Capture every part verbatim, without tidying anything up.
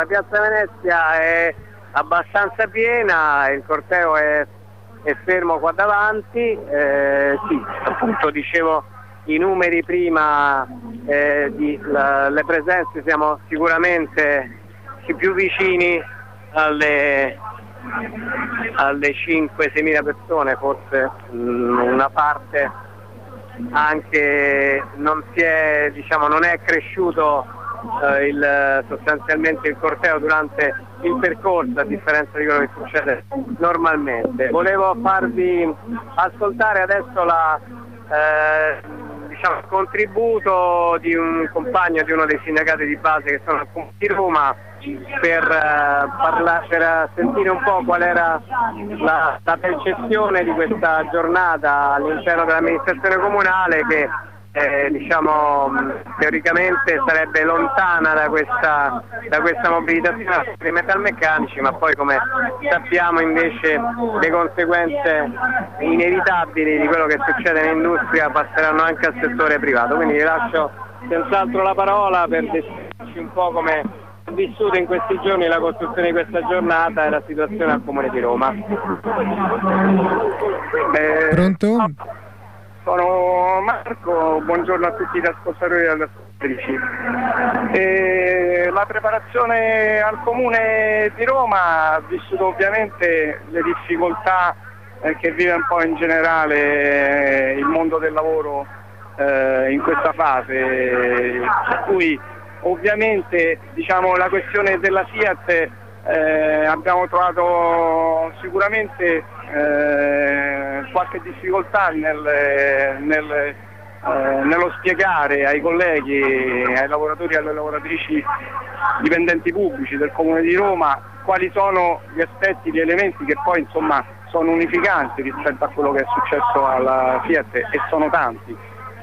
La piazza Venezia è abbastanza piena, il corteo è, è fermo qua davanti, eh, sì, appunto dicevo i numeri prima, eh, di, la, le presenze siamo sicuramente più vicini alle, alle cinque sei mila persone, forse mh, una parte anche non si è, diciamo, non è cresciuto eh, il, sostanzialmente il corteo durante il percorso, a differenza di quello che succede normalmente. Volevo farvi ascoltare adesso la, eh, diciamo, il contributo di un compagno di uno dei sindacati di base che sono al Comune di Roma per, eh, parla, per sentire un po' qual era la, la percezione di questa giornata all'interno dell'amministrazione comunale che eh, diciamo teoricamente sarebbe lontana da questa, da questa mobilitazione dei metalmeccanici, ma poi come sappiamo invece le conseguenze inevitabili di quello che succede in industria passeranno anche al settore privato. Quindi vi lascio senz'altro la parola per descriverci un po' come vissuto in questi giorni la costruzione di questa giornata e la situazione al Comune di Roma. Eh, Pronto? Sono Marco, buongiorno a tutti gli ascoltatori e alle ascoltatrici. Eh, la preparazione al Comune di Roma ha vissuto ovviamente le difficoltà eh, che vive un po' in generale eh, il mondo del lavoro eh, in questa fase, per cui ovviamente diciamo, la questione della Fiat eh, abbiamo trovato sicuramente eh, qualche difficoltà nel, nel, eh, nello spiegare ai colleghi, ai lavoratori e alle lavoratrici dipendenti pubblici del Comune di Roma quali sono gli aspetti, gli elementi che poi insomma sono unificanti rispetto a quello che è successo alla Fiat, e sono tanti.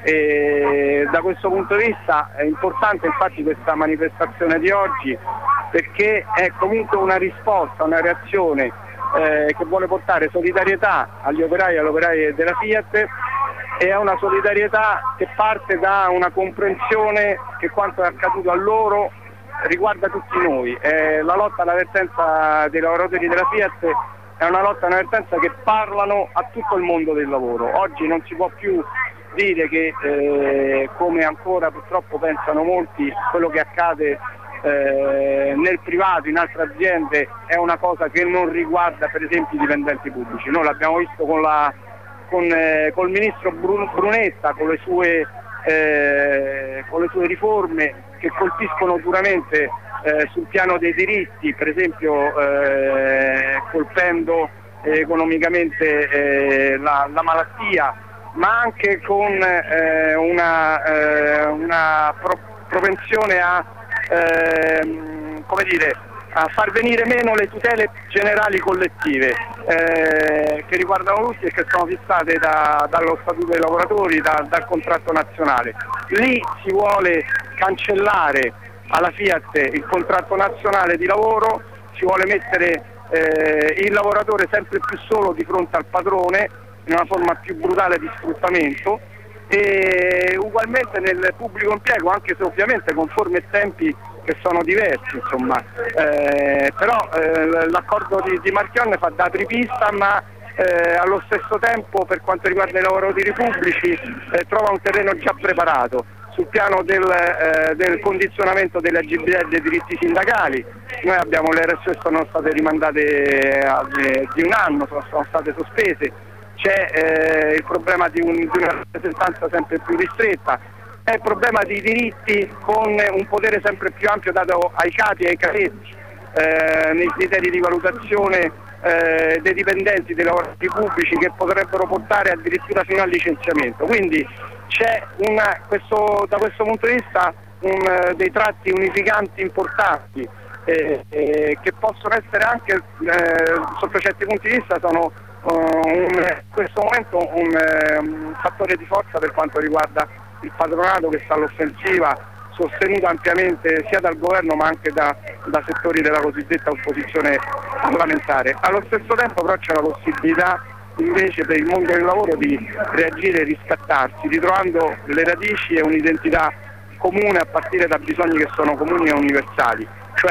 E da questo punto di vista è importante infatti questa manifestazione di oggi, perché è comunque una risposta, una reazione eh, che vuole portare solidarietà agli operai e alle operaie della Fiat, e è una solidarietà che parte da una comprensione che quanto è accaduto a loro riguarda tutti noi. Eh, la lotta alla vertenza dei lavoratori della Fiat è una lotta alla vertenza che parlano a tutto il mondo del lavoro. Oggi non si può più dire che, eh, come ancora purtroppo pensano molti, quello che accade eh, nel privato, in altre aziende, è una cosa che non riguarda per esempio i dipendenti pubblici. Noi l'abbiamo visto con la, con, eh, col ministro Brunetta, con le sue, eh, con le sue riforme che colpiscono duramente eh, sul piano dei diritti, per esempio eh, colpendo eh, economicamente eh, la, la malattia, ma anche con eh, una, eh, una pro- propensione a, eh, come dire, a far venire meno le tutele generali collettive eh, che riguardano tutti e che sono fissate da, dallo Statuto dei lavoratori, da, dal contratto nazionale. Lì si vuole cancellare alla Fiat il contratto nazionale di lavoro, si vuole mettere eh, il lavoratore sempre più solo di fronte al padrone, in una forma più brutale di sfruttamento, e ugualmente nel pubblico impiego, anche se ovviamente con forme e tempi che sono diversi, insomma. Eh, però eh, l'accordo di, di Marchionne fa da apripista, ma eh, allo stesso tempo per quanto riguarda i lavoratori pubblici eh, trova un terreno già preparato sul piano del, eh, del condizionamento delle agibilità e dei diritti sindacali. Noi abbiamo le R S U sono state rimandate a, di un anno, sono, sono state sospese. C'è eh, il problema di, un, di una rappresentanza sempre più ristretta, è il problema di diritti con un potere sempre più ampio dato ai capi e ai cadetti eh, nei criteri di valutazione eh, dei dipendenti dei lavoratori pubblici, che potrebbero portare addirittura fino al licenziamento. Quindi c'è una, questo, da questo punto di vista un, dei tratti unificanti importanti eh, eh, che possono essere anche eh, sotto certi punti di vista sono Uh, un, in questo momento un, uh, un fattore di forza per quanto riguarda il patronato, che sta all'offensiva, sostenuto ampiamente sia dal governo ma anche da, da settori della cosiddetta opposizione parlamentare. Allo stesso tempo però c'è la possibilità invece per il mondo del lavoro di reagire e riscattarsi, ritrovando le radici e un'identità comune a partire da bisogni che sono comuni e universali, cioè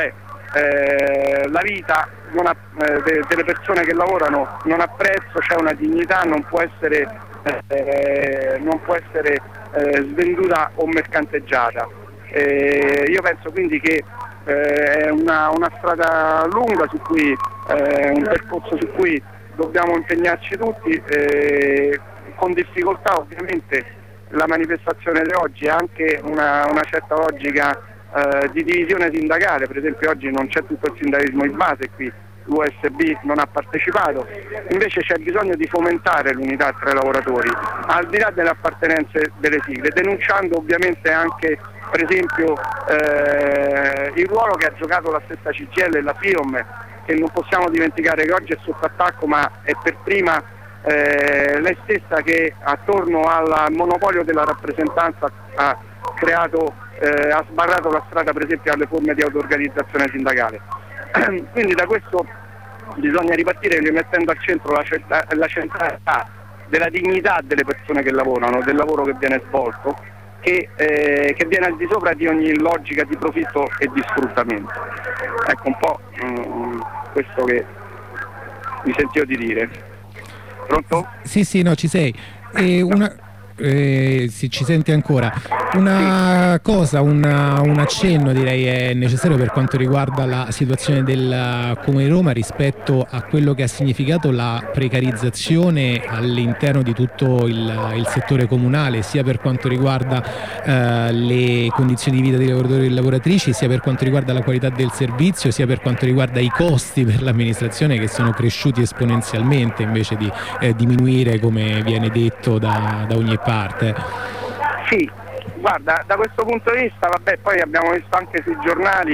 eh, la vita non ha, eh, de, delle persone che lavorano non ha prezzo, c'è una dignità, non può essere, eh, non può essere eh, svenduta o mercanteggiata. Eh, io penso quindi che eh, è una, una strada lunga, su cui, eh, un percorso su cui dobbiamo impegnarci tutti, eh, con difficoltà ovviamente. La manifestazione di oggi ha anche una, una certa logica eh, di divisione sindacale, per esempio oggi non c'è tutto il sindacalismo di base, qui l'U S B non ha partecipato, invece c'è bisogno di fomentare l'unità tra i lavoratori, al di là delle appartenenze delle sigle, denunciando ovviamente anche per esempio eh, il ruolo che ha giocato la stessa C G I L e la FIOM, che non possiamo dimenticare che oggi è sotto attacco, ma è per prima Eh, lei stessa che attorno al monopolio della rappresentanza ha creato, eh, ha sbarrato la strada per esempio alle forme di auto-organizzazione sindacale. Quindi da questo bisogna ripartire rimettendo al centro la, la centralità della dignità delle persone che lavorano, del lavoro che viene svolto, che, eh, che viene al di sopra di ogni logica di profitto e di sfruttamento. Ecco un po' um, questo che mi sentivo di dire. Pronto? Sì, sì, no, ci sei. E una, eh, sì, ci senti ancora. Una cosa, una, un accenno direi è necessario per quanto riguarda la situazione del Comune di Roma rispetto a quello che ha significato la precarizzazione all'interno di tutto il, il settore comunale, sia per quanto riguarda eh, le condizioni di vita dei lavoratori e lavoratrici, sia per quanto riguarda la qualità del servizio, sia per quanto riguarda i costi per l'amministrazione, che sono cresciuti esponenzialmente invece di eh, diminuire, come viene detto da, da ogni parte. Sì. Guarda, da questo punto di vista, vabbè, poi abbiamo visto anche sui giornali,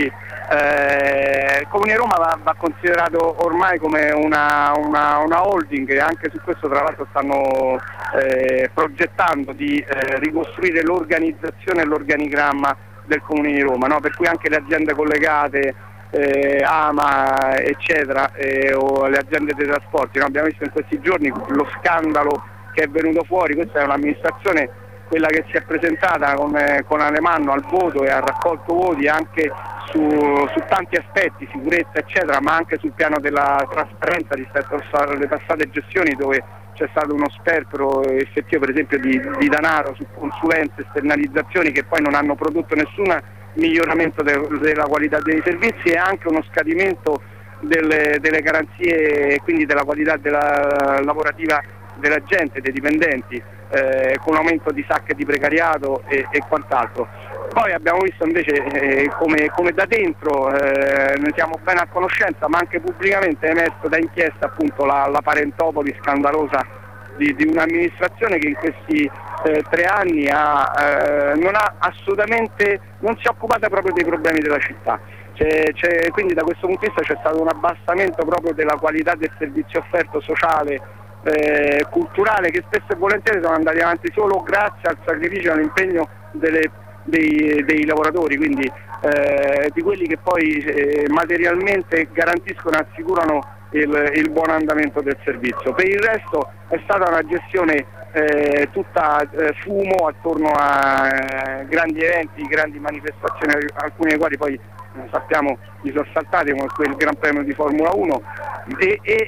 eh, il Comune di Roma va, va considerato ormai come una, una, una holding, e anche su questo tra l'altro stanno eh, progettando di eh, ricostruire l'organizzazione e l'organigramma del Comune di Roma, no? Per cui anche le aziende collegate, eh, AMA eccetera, eh, o le aziende dei trasporti, no? Abbiamo visto in questi giorni lo scandalo che è venuto fuori. Questa è un'amministrazione, quella che si è presentata con, eh, con Alemanno al voto e ha raccolto voti anche su, su tanti aspetti, sicurezza eccetera, ma anche sul piano della trasparenza rispetto alle passate gestioni, dove c'è stato uno sperpero effettivo per esempio di, di denaro su consulenze, esternalizzazioni che poi non hanno prodotto nessun miglioramento de, della qualità dei servizi, e anche uno scadimento delle, delle garanzie e quindi della qualità della, lavorativa della gente, dei dipendenti, eh, con aumento di sacche di precariato e, e quant'altro. Poi abbiamo visto invece eh, come, come da dentro, eh, ne siamo ben a conoscenza, ma anche pubblicamente è emerso da inchiesta appunto la, la parentopoli scandalosa di, di un'amministrazione che in questi eh, tre anni ha, eh, non ha assolutamente, non si è occupata proprio dei problemi della città. C'è, c'è, quindi da questo punto di vista c'è stato un abbassamento proprio della qualità del servizio offerto sociale, Eh, culturale, che spesso e volentieri sono andati avanti solo grazie al sacrificio e all'impegno delle, dei, dei lavoratori, quindi eh, di quelli che poi eh, materialmente garantiscono e assicurano il, il buon andamento del servizio. Per il resto è stata una gestione eh, tutta eh, fumo attorno a eh, grandi eventi, grandi manifestazioni, alcune dei quali poi sappiamo gli sono saltati, come quel Gran Premio di Formula uno, e, e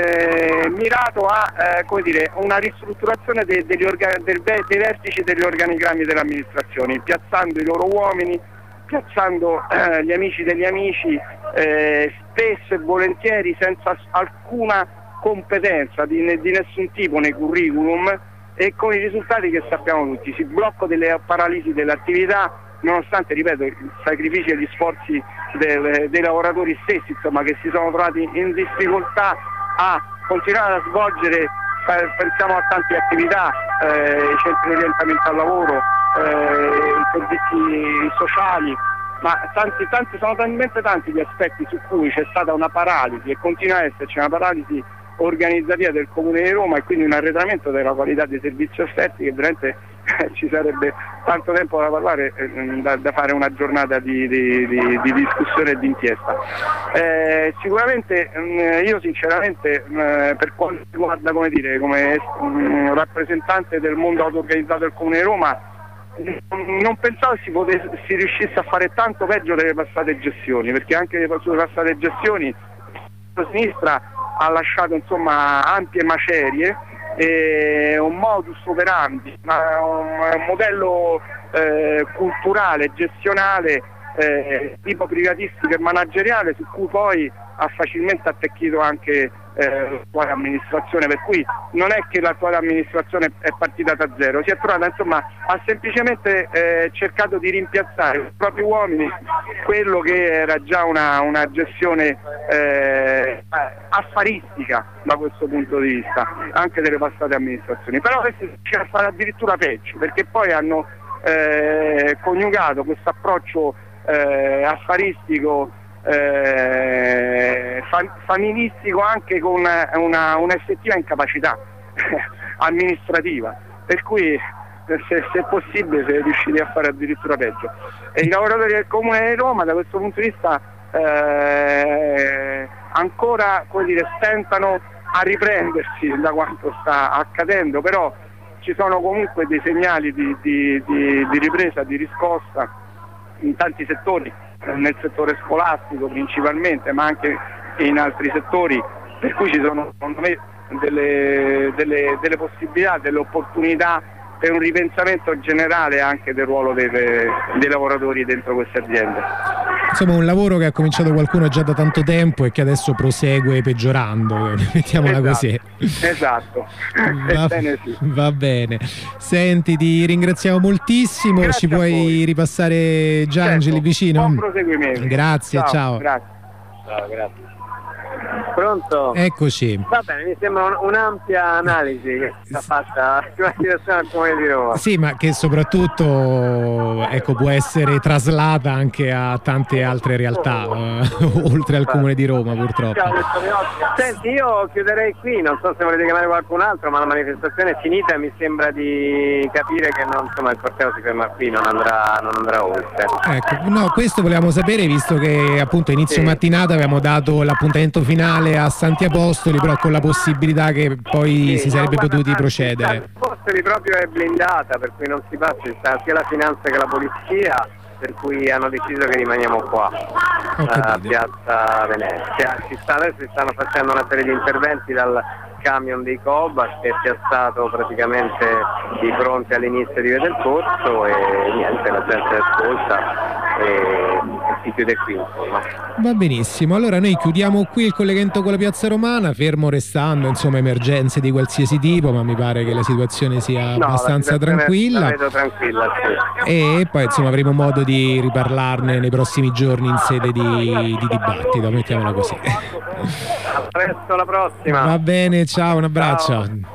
eh, mirato a eh, come dire, una ristrutturazione de, degli orga, del, dei vertici degli organigrammi delle amministrazioni, piazzando i loro uomini, piazzando eh, gli amici degli amici, eh, spesso e volentieri senza alcuna competenza di, di nessun tipo nei curriculum, e con i risultati che sappiamo tutti: si blocco delle paralisi delle attività, nonostante, ripeto, i sacrifici e gli sforzi del, dei lavoratori stessi, insomma, che si sono trovati in difficoltà a continuare a svolgere, pensiamo a tante attività, eh, i centri di orientamento al lavoro, eh, i servizi sociali, ma tanti, tanti, sono talmente tanti gli aspetti su cui c'è stata una paralisi, e continua a esserci una paralisi organizzativa del Comune di Roma, e quindi un arretramento della qualità dei servizi offerti, che veramente ci sarebbe tanto tempo da parlare, eh, da, da fare una giornata di, di, di, di discussione e di inchiesta. Eh, sicuramente mh, io sinceramente mh, per quanto riguarda, come dire, come mh, rappresentante del mondo auto-organizzato del Comune di Roma, non pensavo si, potesse, si riuscisse a fare tanto peggio delle passate gestioni, perché anche sulle passate gestioni la sinistra ha lasciato insomma ampie macerie e un modus operandi, una, un, un modello eh, culturale, gestionale, eh, tipo privatistico e manageriale, su cui poi ha facilmente attecchito anche eh, l'attuale amministrazione, per cui non è che l'attuale amministrazione è partita da zero, si è trovata insomma, ha semplicemente eh, cercato di rimpiazzare con i propri uomini quello che era già una, una gestione eh, affaristica da questo punto di vista, anche delle passate amministrazioni. Però questi riescono a fare addirittura peggio, perché poi hanno eh, coniugato questo approccio eh, affaristico, Eh, fam- familistico, anche con una, un'effettiva incapacità amministrativa, per cui se, se è possibile si è riusciti a fare addirittura peggio. E i lavoratori del Comune di Roma da questo punto di vista eh, ancora, come dire, stentano a riprendersi da quanto sta accadendo, però ci sono comunque dei segnali di, di, di, di ripresa, di riscossa in tanti settori, nel settore scolastico principalmente, ma anche in altri settori, per cui ci sono secondo me delle, delle, delle possibilità, delle opportunità per un ripensamento generale anche del ruolo delle, dei lavoratori dentro queste aziende. Insomma, un lavoro che ha cominciato qualcuno già da tanto tempo e che adesso prosegue peggiorando, mettiamola Esatto, così. Esatto. Va, Ebbene sì. Va bene. Senti, ti ringraziamo moltissimo. Grazie ci puoi ripassare Giangeli certo, vicino? buon proseguimento. Grazie, ciao. ciao. Grazie. Ciao, grazie. Pronto? Eccoci. Va bene, mi sembra un, un'ampia analisi che sta fatta sulla situazione del Comune di Roma. Sì, ma che soprattutto ecco, può essere traslata anche a tante altre realtà, eh, oltre al Comune di Roma, purtroppo. Senti, io chiuderei qui, non so se volete chiamare qualcun altro, ma la manifestazione è finita e mi sembra di capire che non, insomma, il corteo si ferma qui, non andrà, non andrà oltre. Ecco, no, questo volevamo sapere, visto che appunto inizio Sì. mattinata avevamo dato l'appuntamento finale a Santi Apostoli, però con la possibilità che poi Sì, si sarebbe no, guarda, potuti anzi, procedere. Apostoli proprio è blindata, per cui non si passa, ci sta sia la finanza che la polizia, per cui hanno deciso che rimaniamo qua a Piazza Venezia. Ci sta, adesso si stanno facendo una serie di interventi dal camion dei Cobas che è piazzato praticamente di fronte all'inizio di Via del Corso e niente, la gente ascolta e, e si chiude qui, insomma. Va benissimo, allora noi chiudiamo qui il collegamento con la Piazza Romana, fermo restando insomma emergenze di qualsiasi tipo, ma mi pare che la situazione sia No, abbastanza la situazione tranquilla. La vedo tranquilla, sì. E poi insomma avremo modo di riparlarne nei prossimi giorni in sede di, di dibattito, mettiamola così. A presto, alla prossima. Va bene, ciao, un abbraccio. Ciao.